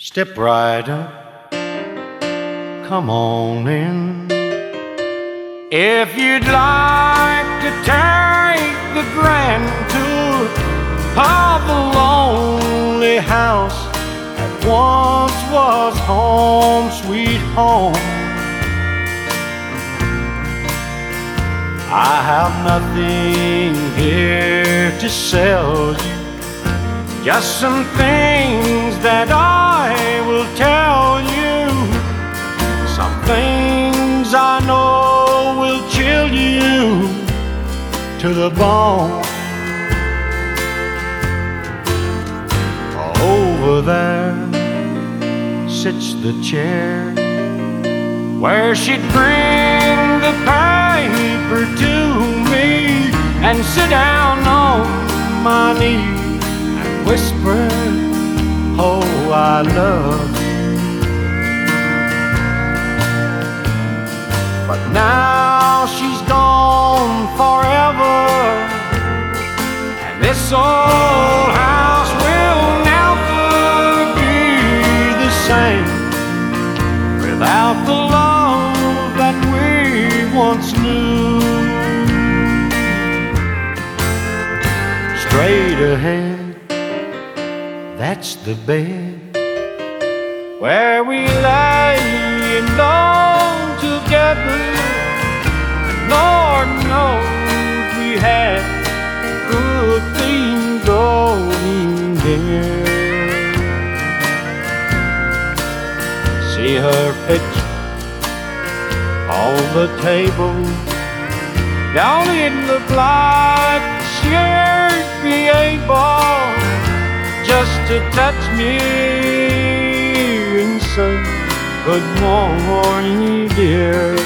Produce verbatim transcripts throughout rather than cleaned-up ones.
Step right up, come on in. If you'd like to take the grand tour of the lonely house that once was home, sweet home, I have nothing here to sell you, just some things that I will tell you, some things I know will chill you to the bone. Over there sits the chair where she'd bring the paper to me and sit down on my knee and whisper, oh, I love you. But now she's gone forever, and this old house will never be the same without the love that we once knew. Straight ahead, that's the bed where we lay alone together. Lord knows we had a good thing going there. See her picture on the table. Don't it look like she'd be able just to touch me and say, good morning, dear.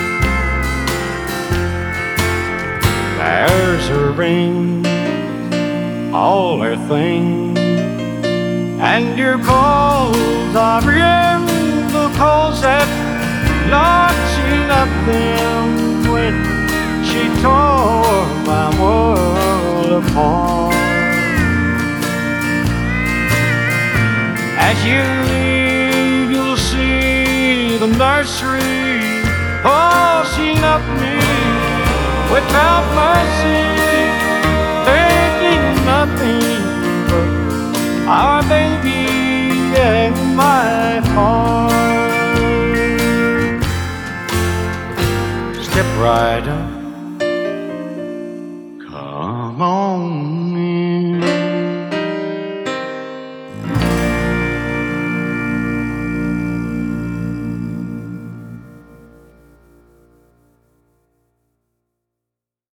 There's her ring, all her things, and your clothes are in the closet. Lord, she left them when she tore my world apart. As you leave, you'll see the nursery. Oh, she left me without mercy, taking nothing but our baby and my heart. Step right up,